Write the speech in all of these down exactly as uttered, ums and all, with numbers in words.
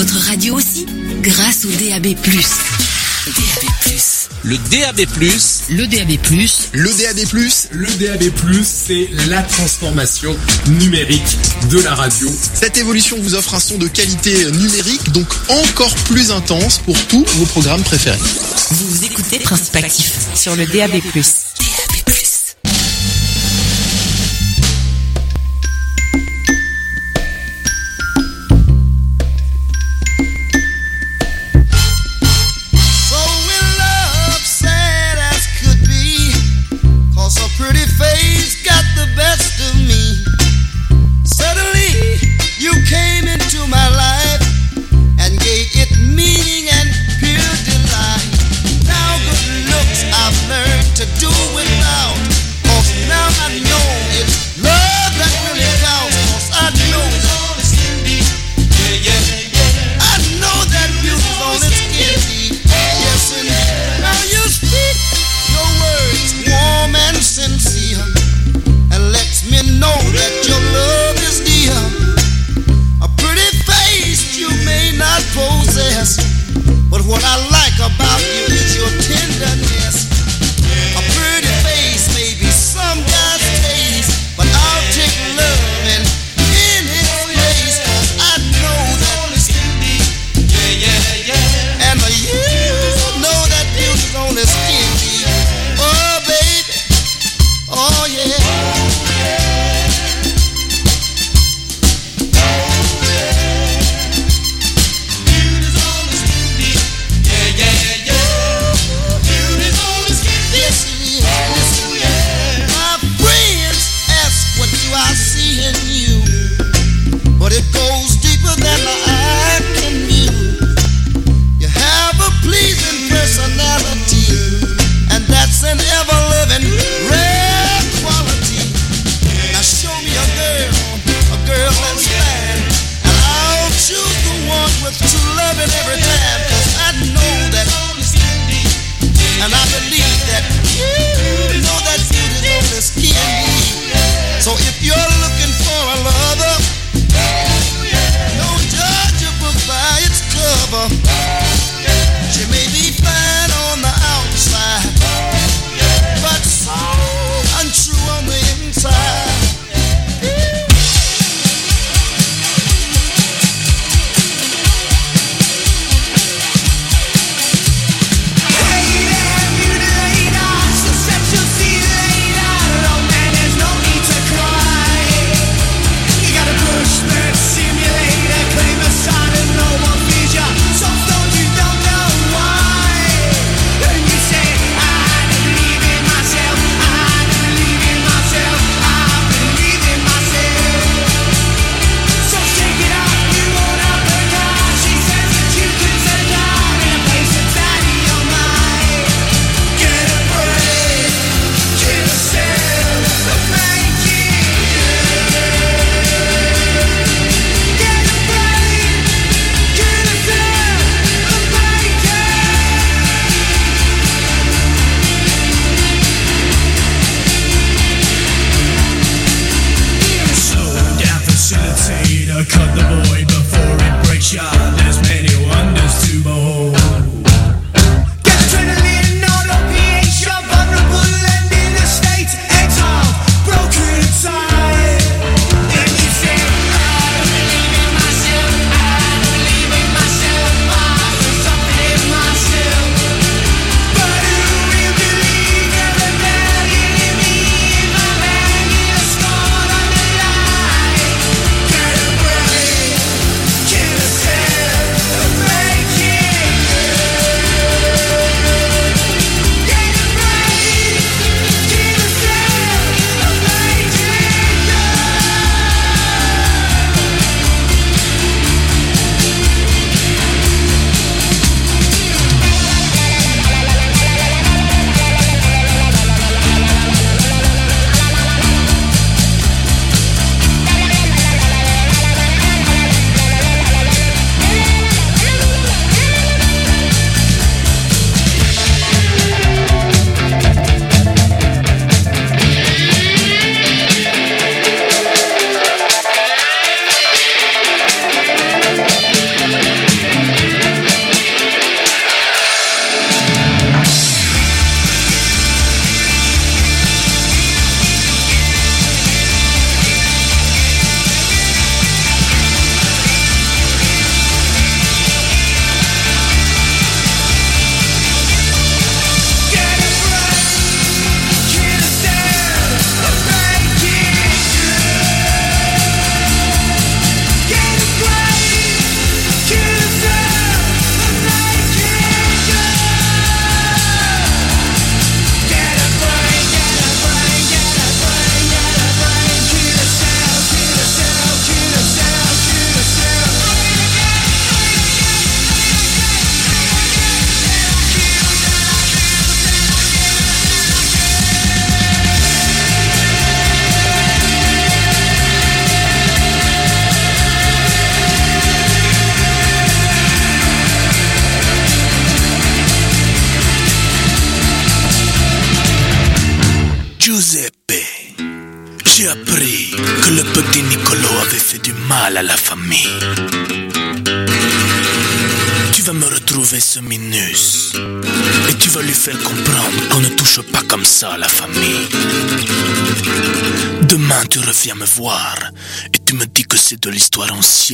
votre radio aussi, grâce au D A B plus. D A B plus. Le D A B plus. Le D A B plus. Le D A B plus. Le D A B plus, c'est la transformation numérique de la radio. Cette évolution vous offre un son de qualité numérique, donc encore plus intense pour tous vos programmes préférés. Vous écoutez Principe Actif sur le D A B plus. D A B plus. Pretty face got the best of me. Suddenly you came into my life and gave it meaning and pure delight. Now good looks I've learned to do du mal à la famille. Tu vas me retrouver ce Minus et tu vas lui faire comprendre qu'on ne touche pas comme ça à la famille. Demain tu reviens me voir et tu me dis que c'est de l'histoire ancienne.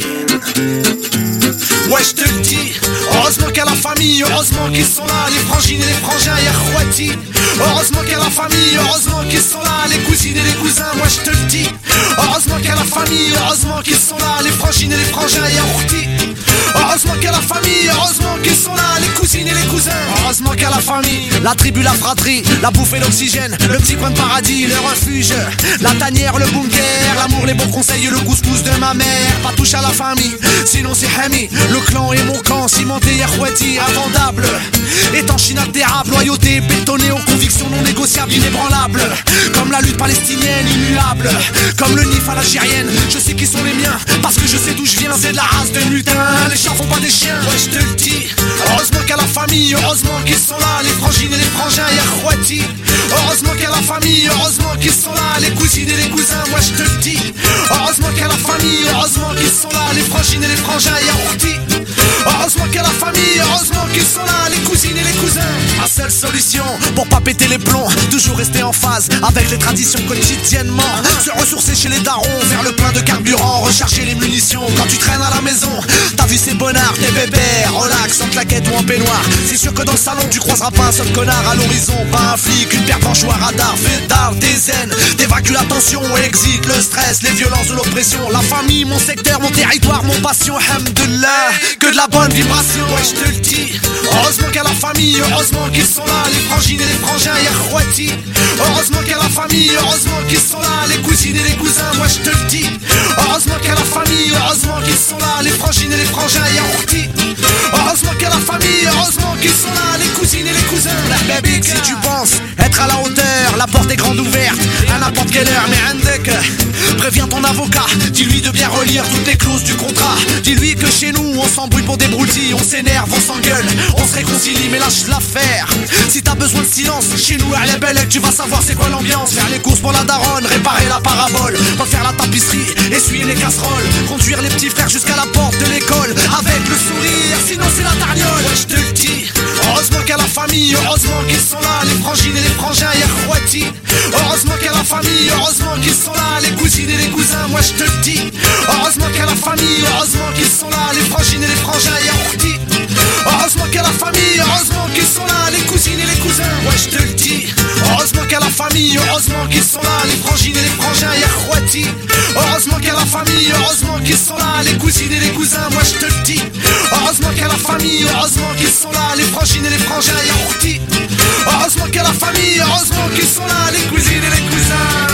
Ouais, je te le dis, heureusement qu'à la famille, heureusement qu'ils sont là, les frangines et les frangins, y'a Khouati. Heureusement qu'à la famille, heureusement qu'ils sont là, les cousines et les cousins, moi je te le dis. Heureusement qu'à la famille, heureusement qu'ils sont là, les frangines et les frangins, y'a Khouati. Heureusement qu'à la famille, heureusement qu'ils sont là, les cousines et les cousins. Heureusement qu'à la famille, la tribu, la fratrie, la bouffe et l'oxygène, le petit coin de paradis, le refuge, la tanière, le bunker, l'amour, les bons conseils, le couscous de ma mère. Pas touche à la famille, sinon c'est Hami. Le clan et mon camp, cimenté, Yakhouati, invendable, étanche, inaltérable, loyauté, bétonné aux convictions non négociables, inébranlables. Comme la lutte palestinienne, immuable, comme le Nif à l'algérienne. Je sais qui sont les miens, parce que je sais d'où je viens, c'est de la race de lutins. Les chiens font pas des chiens, ouais je te le dis. Heureusement qu'à la famille, heureusement qu'ils sont là, les frangines et les frangins, Yakhouati. Heureusement qu'à la famille, heureusement qu'ils sont là, les cousines et les cousins, moi je te le dis. Heureusement qu'à la famille, heureusement qu'ils sont là, les frangines et les frangins, Yakhouati. Heureusement qu'à la famille, heureusement qu'ils sont là, les cousines et les cousins. Ma seule solution pour pas péter les plombs, toujours rester en phase avec les traditions quotidiennement. Se ressourcer chez les darons, faire le plein de carburant, recharger les munitions. Quand tu traînes à la maison, ta vie c'est bonnard, t'es bébert, relax, en claquette ou en peignoir. C'est sûr que dans le salon tu croiseras pas un seul connard à l'horizon. Pas un flic, une paire blanche ou un radar. Fais d'art, t'es zen, t'évacues la tension, exit le stress, les violences de l'oppression. La famille, mon secteur, mon territoire, mon passion, hamdullah, que de la bonne vibration. Ouais je te le dis, heureusement qu'à la famille, heureusement qu'ils sont là, les frangines et les frangins, Yakhouati. Heureusement qu'à la famille, heureusement qu'ils sont là, les cousines et les cousins, moi je te le dis. Heureusement qu'à la famille, heureusement qu'ils sont là, les frangines et les frangins, Yakhouati. Heureusement qu'à la famille, heureusement qu'ils sont là, les cousines et les cousins. Baby, si tu penses être à la hauteur, la porte est grande ouverte à n'importe quelle heure, mais Andek, préviens ton avocat, dis-lui de bien relire toutes les clauses du contrat. Dis-lui que chez nous on s'embrouille pour des broutilles, on s'énerve, on s'engueule, on se réconcilie, mais lâche l'affaire. Si t'as besoin de silence, chez nous à la belle, tu vas savoir c'est quoi l'ambiance. Faire les courses pour la daronne, réparer la parabole, refaire la tapisserie, essuyer les casseroles, conduire les petits frères jusqu'à la porte de l'école avec le sourire, sinon c'est la tarniole. Ouais je te le dis, heureusement qu'à la famille, heureusement qu'ils sont là, les frangines et les frangins, Yakhouati. Heureusement qu'à la famille, heureusement qu'ils sont là, les cousines et les cousins, moi je te le dis. Heureusement qu'à la famille, heureusement qu'ils sont là, les frangines et les frangins, Yakhouati. Heureusement qu'à la famille, heureusement qu'ils sont là, les cousines et les cousins, ouais je te le dis. Heureusement qu'à la famille, heureusement qu'ils sont là, les frangines et les frangins, Yakhouati. Heureusement qu'à la famille, heureusement qu'ils sont là, les cousines et les cousins, moi je te le dis. Heureusement qu'à la famille, heureusement qu'ils sont là, les frangines et les frangins, Yakhouati. Heureusement qu'à la famille, heureusement qu'ils sont là, les cousines et les cousins.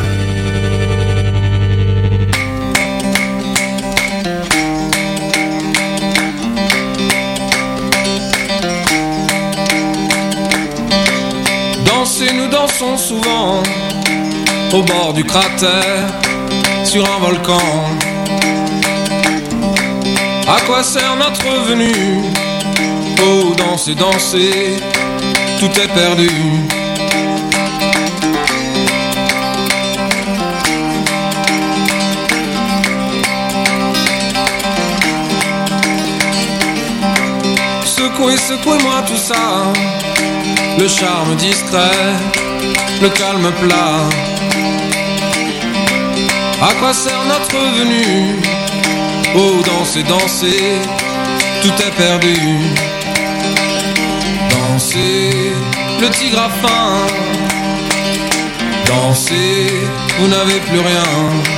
Danser, nous dansons souvent au bord du cratère, sur un volcan. À quoi sert notre venue? Oh, danser, danser, tout est perdu. Secouez, secouez-moi tout ça, le charme discret, le calme plat. À quoi sert notre venue? Oh, danser, danser, tout est perdu. Dansez, le tigre a faim. Dansez, vous n'avez plus rien.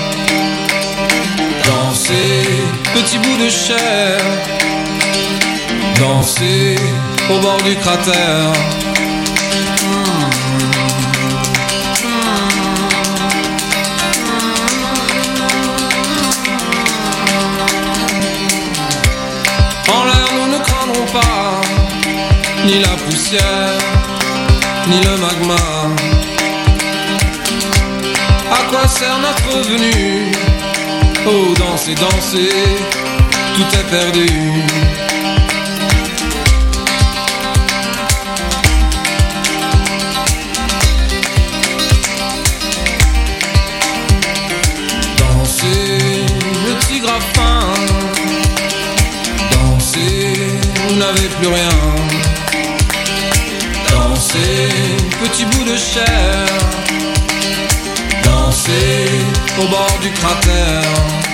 Dansez, petit bout de chair. Dansez, au bord du cratère. En l'air nous ne craindrons pas ni la poussière, ni le magma. À quoi sert notre venue? Oh, danser, danser, tout est perdu. Danser, le n'avez plus rien. Dansez, petit bout de chair. Dansez au bord du cratère.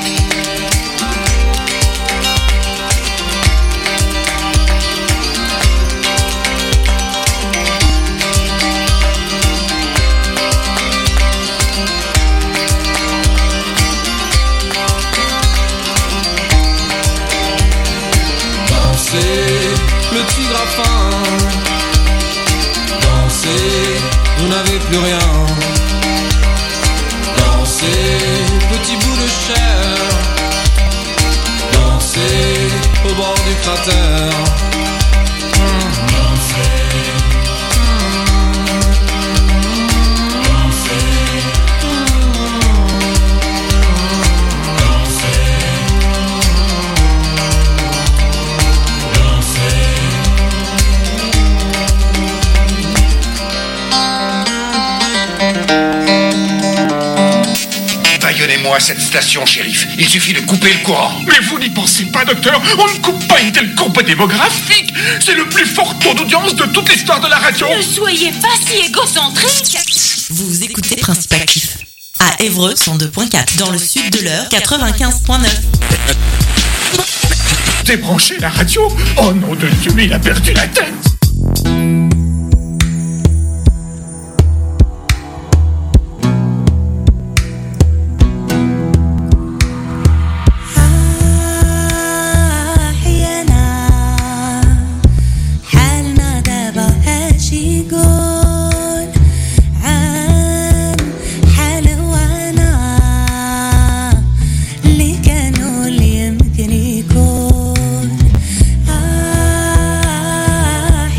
Le tigre a faim. Dansez, vous n'avez plus rien. Dansez, petit bout de chair. Dansez au bord du cratère. Baillonnez-moi cette station, shérif. Il suffit de couper le courant. Mais vous n'y pensez pas, docteur. On ne coupe pas une telle courbe démographique. C'est le plus fort taux d'audience de toute l'histoire de la radio. Ne soyez pas si égocentrique. Vous écoutez Principe Actif. À Évreux, cent deux point quatre. Dans le sud de l'Eure, quatre-vingt-quinze point neuf. Débranchez la radio. Oh nom de Dieu, mais il a perdu la tête. اللي كانوا اللي يمكن يكون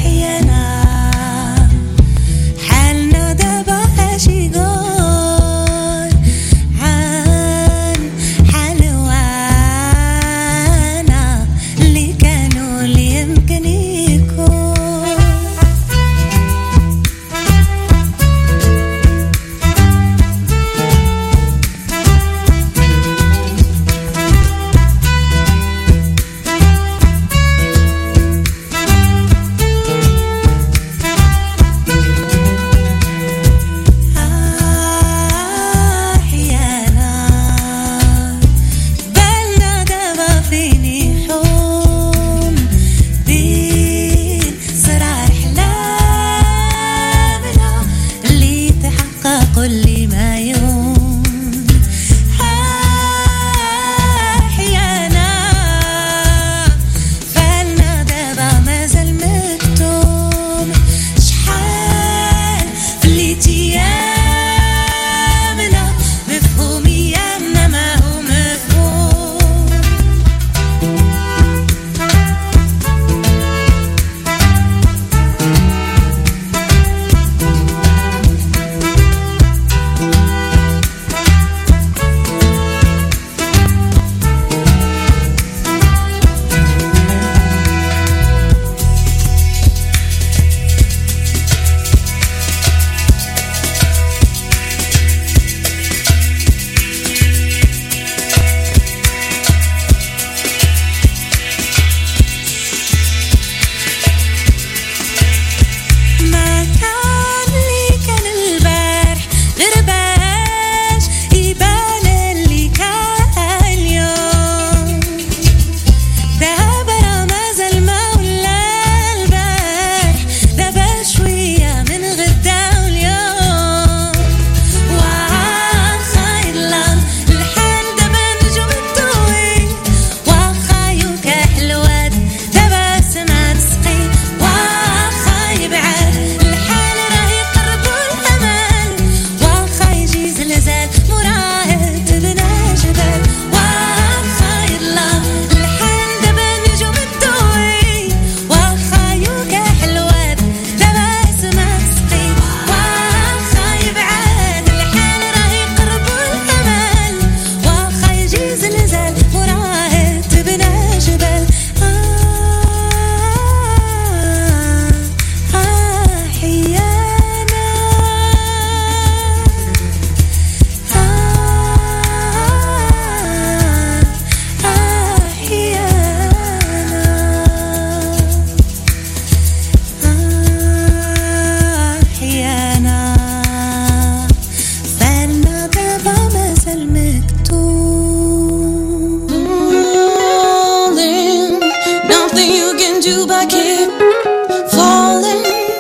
do but keep falling,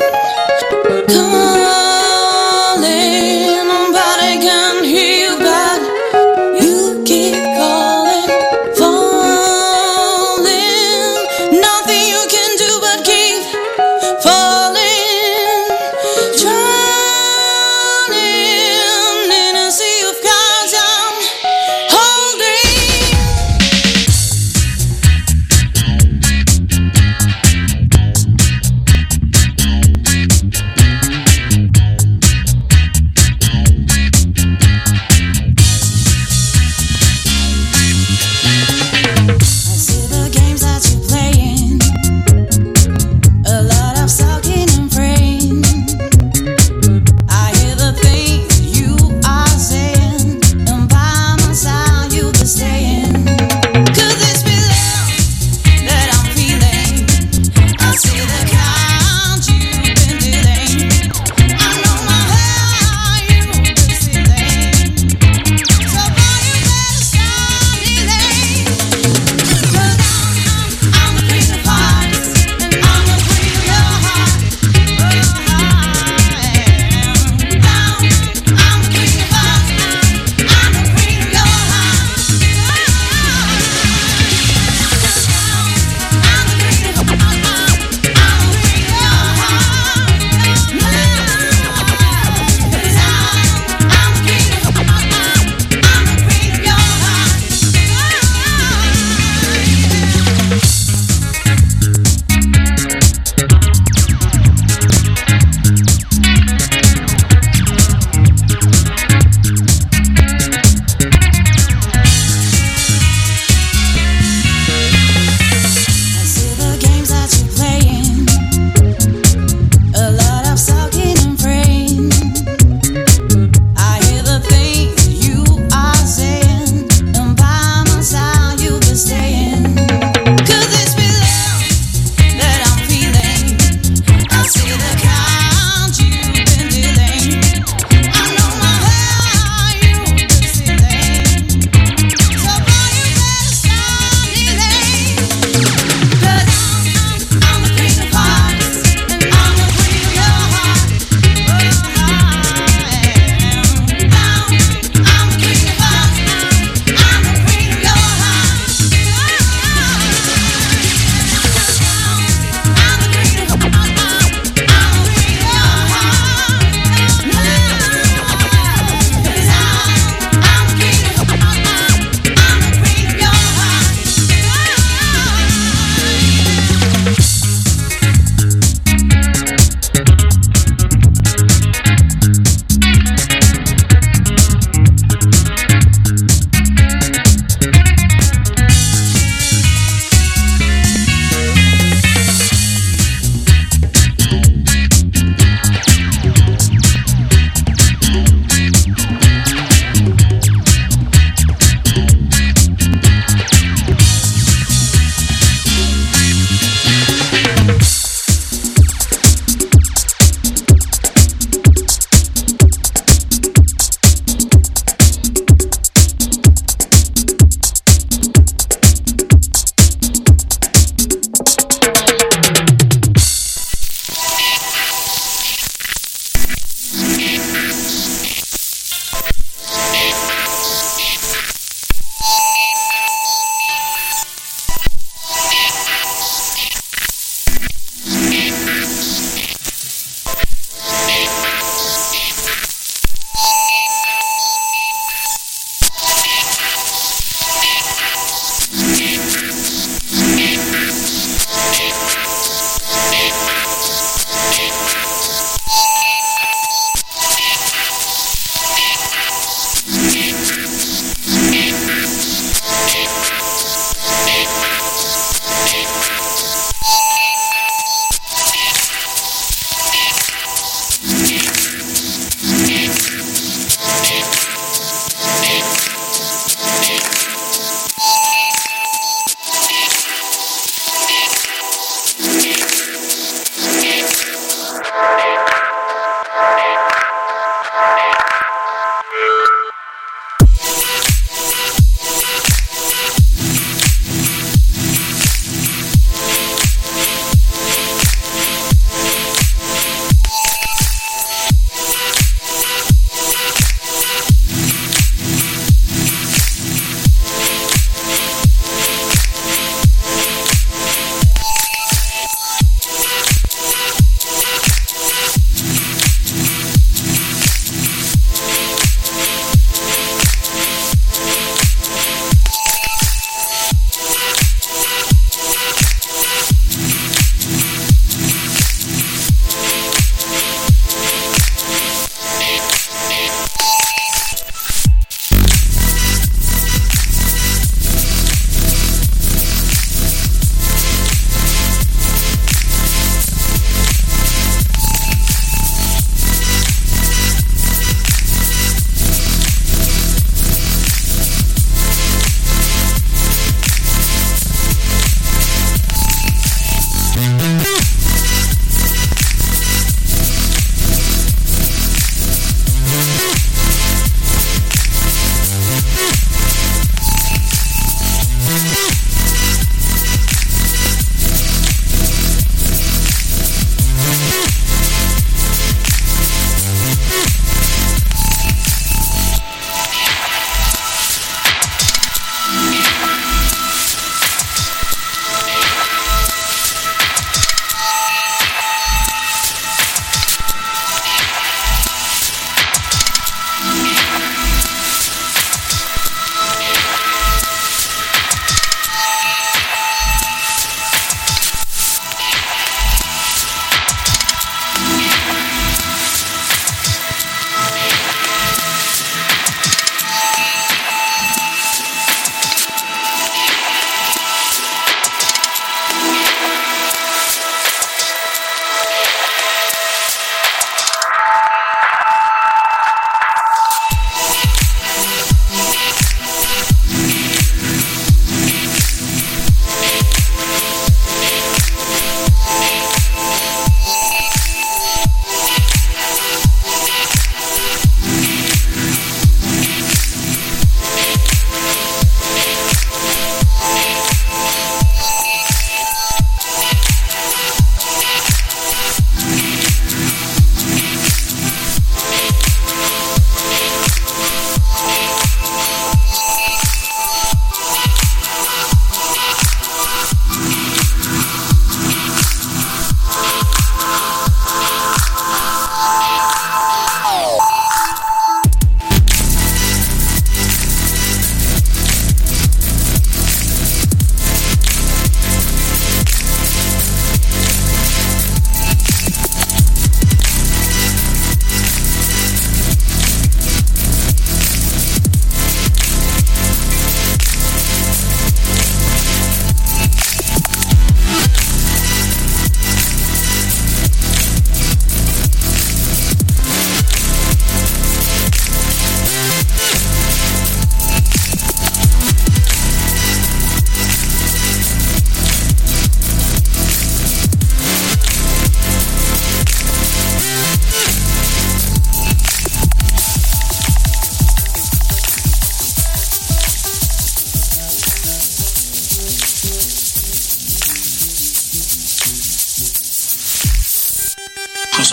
calling, but I can't hear you back. You keep calling, falling, nothing you can do but keep falling, drowning in a sea of clouds I'm holding.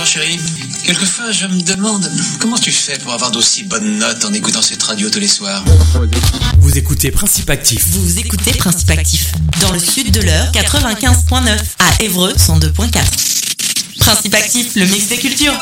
Bonsoir chérie. Quelquefois je me demande comment tu fais pour avoir d'aussi bonnes notes en écoutant cette radio tous les soirs. Vous écoutez Principe Actif. Vous écoutez Principe Actif dans le sud de l'heure quatre-vingt-quinze point neuf à Évreux cent deux point quatre. Principe Actif, le mix des cultures.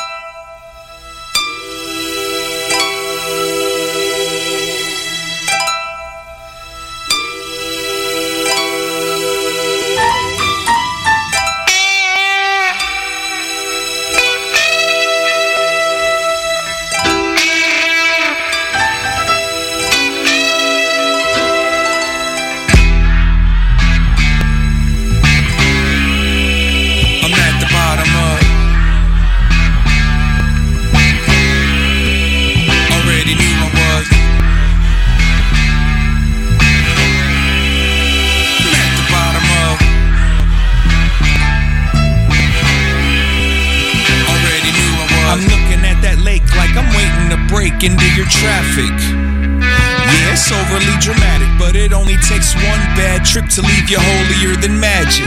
Into your traffic. Yeah, it's overly dramatic, but it only takes one bad trip to leave you holier than magic.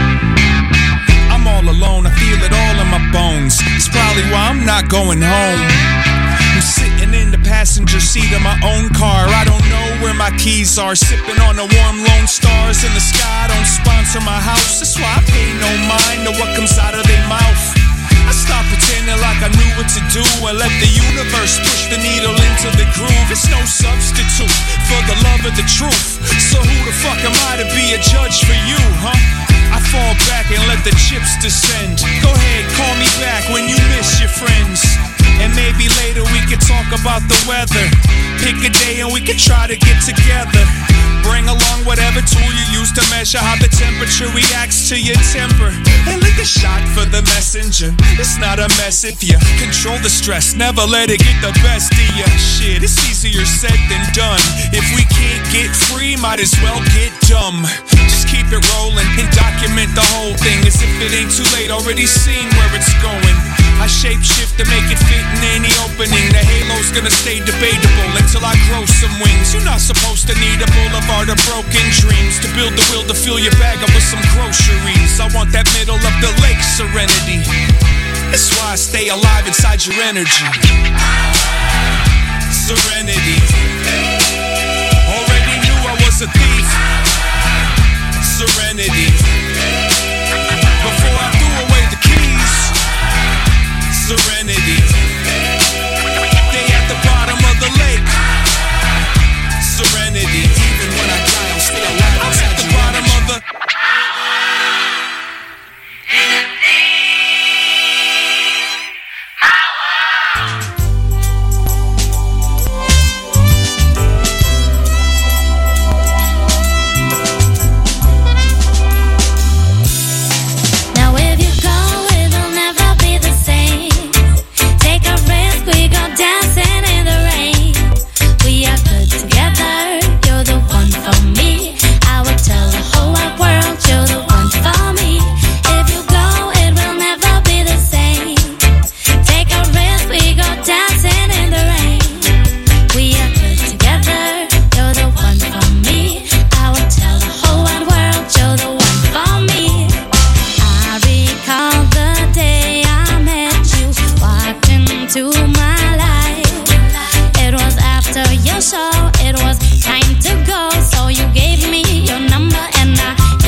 I'm all alone, I feel it all in my bones. It's probably why I'm not going home. I'm sitting in the passenger seat of my own car. I don't know where my keys are. Sipping on the warm lone stars in the sky. Don't sponsor my house, that's why I pay no mind to what comes out of their mouth. I stopped pretending like I knew what to do and let the universe push the needle into the groove. It's no substitute for the love of the truth. So who the fuck am I to be a judge for you, huh? I fall back and let the chips descend. Go ahead, call me back when you miss your friends. And maybe later we could talk about the weather. Pick a day and we could try to get together. Bring along whatever tool you use to measure how the temperature reacts to your temper. And lick a shot for the messenger. It's not a mess if you control the stress. Never let it get the best of you. Shit, it's easier said than done. If we can't get free, might as well get dumb. Just keep it rolling and document the whole thing as if it ain't too late. Already seen where it's going. I shape shift to make it fit in any opening. The halo's gonna stay debatable until I grow some wings. You're not supposed to need a boulevard of broken dreams to build the will to fill your bag up with some groceries. I want that middle of the lake serenity. That's why I stay alive inside your energy. Serenity. Already knew I was a thief. Serenity. Before I threw away the keys. Serenity. They at the bottom of the lake. Serenity. Even when I die, I'm still alive. I'm at the bottom of the. So it was time to go. So you gave me your number and I